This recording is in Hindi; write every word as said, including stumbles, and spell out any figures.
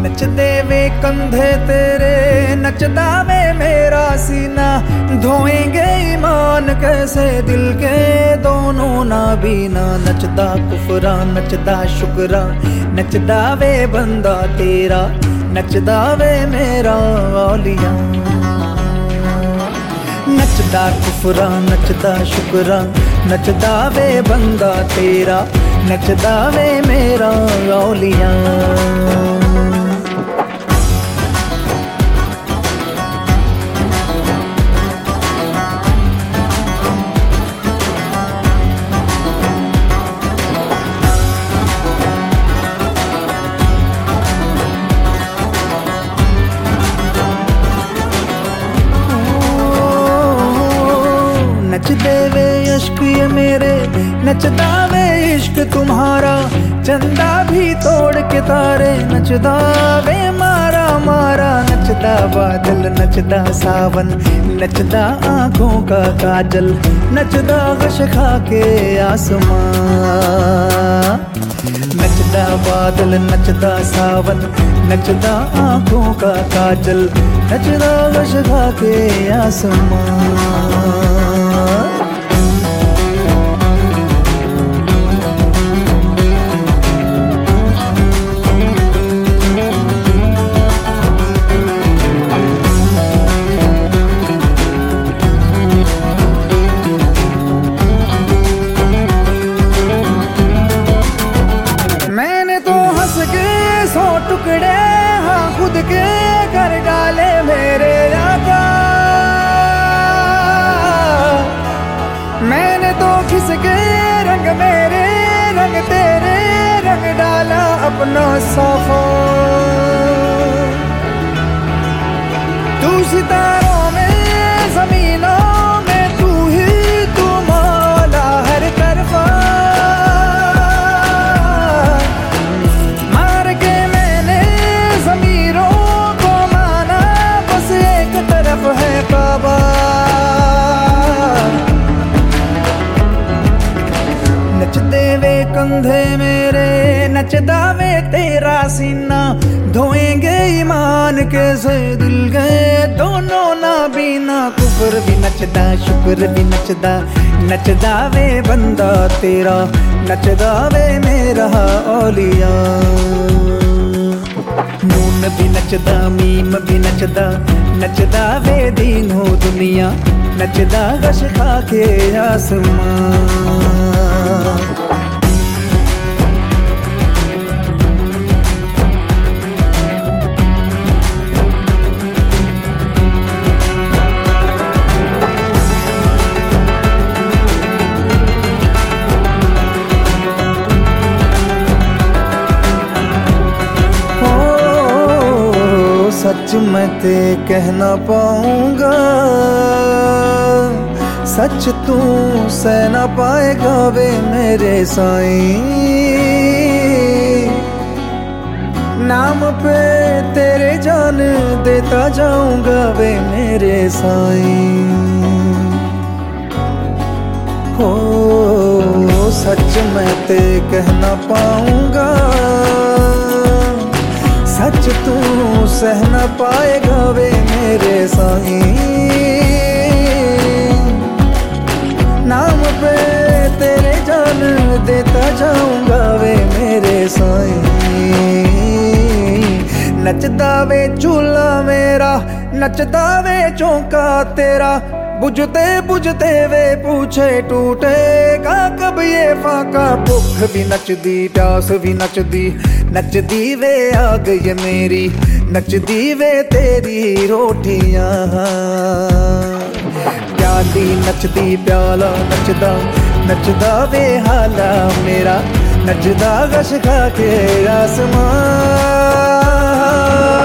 नचदे वे कंधे तेरे, नचदा वे मेरा सीना, धोएंगे ईमान कैसे दिल के दोनों नाबीना। नचदा कुफरा नचदा शुक्रा, नचदा वे बंदा तेरा, नचदा वे मेरा औलिया। नचदा कुफरा नचदा शुक्रा, नचदा वे बंदा तेरा, नचदा वे मेरा औलिया। नचदे वे इश्क ये मेरे, नचदा वे इश्क तुम्हारा, चंदा भी तोड़ के तारे, नचदा वे मारा मारा। नचदा बादल नचदा सावन, नचदा आंखों का काजल, नचदा गश खा के आसमां। नचदा बादल नचदा सावन, नचदा आंखों का काजल, नचदा गश खा के आसमां। सौ टुकड़े हाँ खुद के कर डाले मेरे आका, मैंने तो खिसके रंग मेरे रंग तेरे रंग डाला अपना साफा। तू सितारों में जमीनों में तू ही तू मौला हर तरफा। नचदे वे कंधे मेरे, नचदा वे तेरा सीना, धोएंगे ईमान कैसे दिल गए दोनों नाबीना। कुफर भी नचदा शुक्र भी नचदा, नचदा वे बंदा तेरा, नचदा वे मेरा औलिया। नून भी नचदा मीम भी नचदा, नचदा वे दीनो दुनिया, नचदा गश खा के आसमां। सच मैं ते कह ना पाऊंगा, सच तू सह ना पाएगा वे मेरे साईं। नाम पे तेरे जान देता जाऊंगा वे मेरे साईं। हो सच मैं ते कह ना पाऊंगा, सच तू सह न पाएगा वे मेरे साईं। नाम पे तेरे जान देता जाऊंगा वे मेरे साईं। नचदा वे चूल्हा मेरा, नचदा वे चौका तेरा, बुझते बुझते वे पूछे टूटेगा कब ये फाका। भूख भी नचदी प्यास भी नचदी, नचदी वे आग ये मेरी, नचदी वे तेरी रोटियां। प्याली नचदी प्याला नचदा, नचदा वे हाला मेरा, नचदा गश खा के आसमां।